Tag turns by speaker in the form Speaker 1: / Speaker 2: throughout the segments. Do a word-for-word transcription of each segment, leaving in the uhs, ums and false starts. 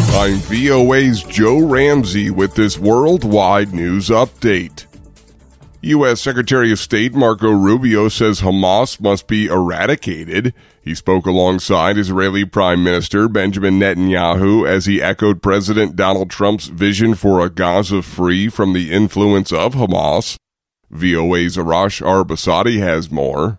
Speaker 1: I'm V O A's Joe Ramsey with this worldwide news update. U S. Secretary of State Marco Rubio says Hamas must be eradicated. He spoke alongside Israeli Prime Minister Benjamin Netanyahu as he echoed President Donald Trump's vision for a Gaza free from the influence of Hamas. V O A's Arash Arbasadi has more.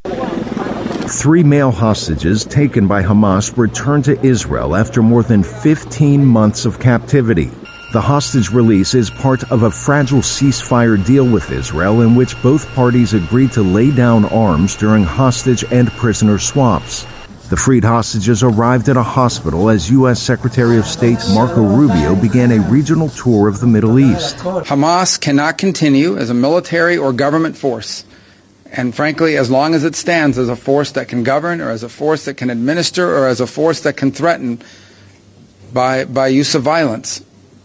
Speaker 2: Three male hostages taken by Hamas returned to Israel after more than fifteen months of captivity. The hostage release is part of a fragile ceasefire deal with Israel in which both parties agreed to lay down arms during hostage and prisoner swaps. The freed hostages arrived at a hospital as U S. Secretary of State Marco Rubio began a regional tour of the Middle East.
Speaker 3: Hamas cannot continue as a military or government force. And frankly, as long as it stands as a force that can govern or as a force that can administer or as a force that can threaten by, by use of violence,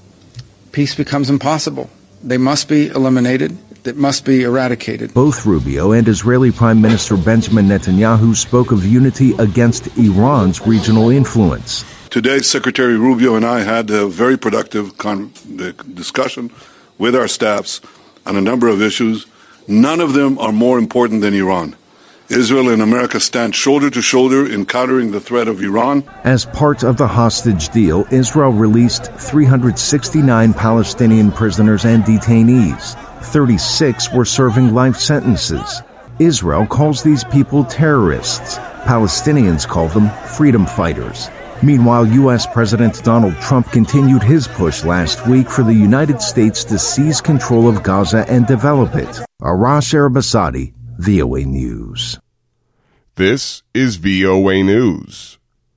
Speaker 3: peace becomes impossible. They must be eliminated. It must be eradicated.
Speaker 2: Both Rubio and Israeli Prime Minister Benjamin Netanyahu spoke of unity against Iran's regional influence.
Speaker 4: Today, Secretary Rubio and I had a very productive con- discussion with our staffs on a number of issues. None of them are more important than Iran. Israel and America stand shoulder to shoulder in countering the threat of Iran.
Speaker 2: As part of the hostage deal, Israel released three hundred sixty-nine Palestinian prisoners and detainees. thirty-six were serving life sentences. Israel calls these people terrorists. Palestinians call them freedom fighters. Meanwhile, U S. President Donald Trump continued his push last week for the United States to seize control of Gaza and develop it. Arash Arbasadi, V O A News.
Speaker 1: This is V O A News.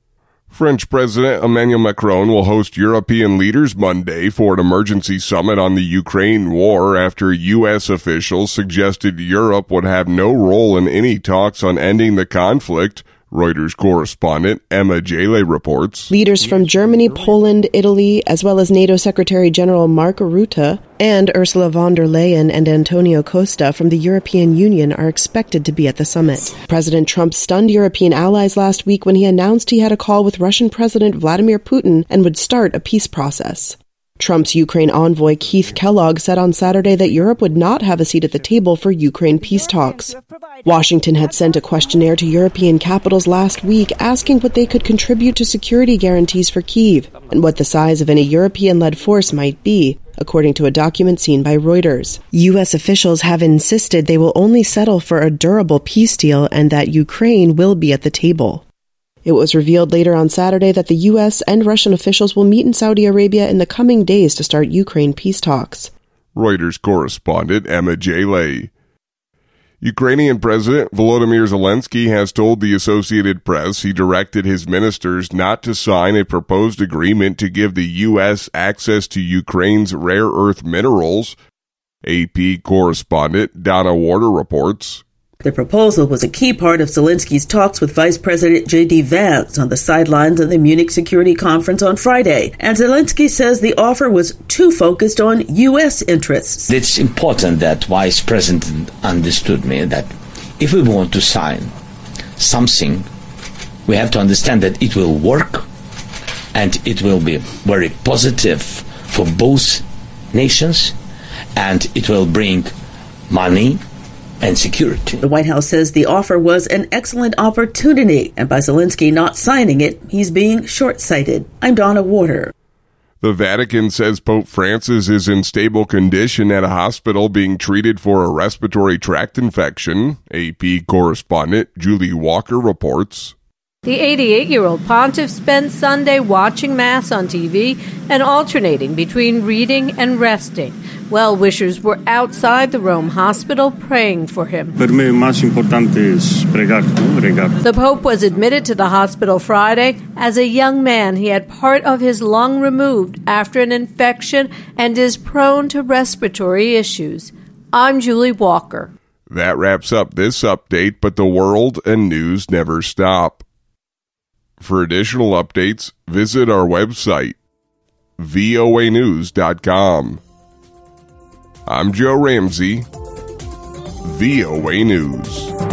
Speaker 1: French President Emmanuel Macron will host European leaders Monday for an emergency summit on the Ukraine war after U S officials suggested Europe would have no role in any talks on ending the conflict. Reuters correspondent Emma Jale reports.
Speaker 5: Leaders from Germany, Poland, Italy, as well as NATO Secretary General Mark Rutte and Ursula von der Leyen and Antonio Costa from the European Union are expected to be at the summit. President Trump stunned European allies last week when he announced he had a call with Russian President Vladimir Putin and would start a peace process. Trump's Ukraine envoy Keith Kellogg said on Saturday that Europe would not have a seat at the table for Ukraine peace talks. Washington had sent a questionnaire to European capitals last week asking what they could contribute to security guarantees for Kyiv and what the size of any European-led force might be, according to a document seen by Reuters. U S officials have insisted they will only settle for a durable peace deal and that Ukraine will be at the table. It was revealed later on Saturday that the U S and Russian officials will meet in Saudi Arabia in the coming days to start Ukraine peace talks.
Speaker 1: Reuters correspondent Emma Jale. Ukrainian President Volodymyr Zelensky has told the Associated Press he directed his ministers not to sign a proposed agreement to give the U S access to Ukraine's rare earth minerals. A P correspondent Donna Warder reports.
Speaker 6: The proposal was a key part of Zelensky's talks with Vice President J D Vance on the sidelines of the Munich Security Conference on Friday. And Zelensky says the offer was too focused on U S interests.
Speaker 7: It's important that Vice President understood me that if we want to sign something, we have to understand that it will work and it will be very positive for both nations and it will bring money and security.
Speaker 6: The White House says the offer was an excellent opportunity, and by Zelensky not signing it, he's being short-sighted. I'm Donna Warder.
Speaker 1: The Vatican says Pope Francis is in stable condition at a hospital being treated for a respiratory tract infection. A P correspondent Julie Walker reports.
Speaker 8: The eighty-eight-year-old pontiff spent Sunday watching Mass on T V and alternating between reading and resting. Well-wishers were outside the Rome hospital praying for him.
Speaker 9: Per me, más importante es pregar, regar.
Speaker 8: The Pope was admitted to the hospital Friday. As a young man, he had part of his lung removed after an infection and is prone to respiratory issues. I'm Julie Walker.
Speaker 1: That wraps up this update, but the world and news never stop. For additional updates, visit our website, V O A news dot com. I'm Joe Ramsey, V O A News.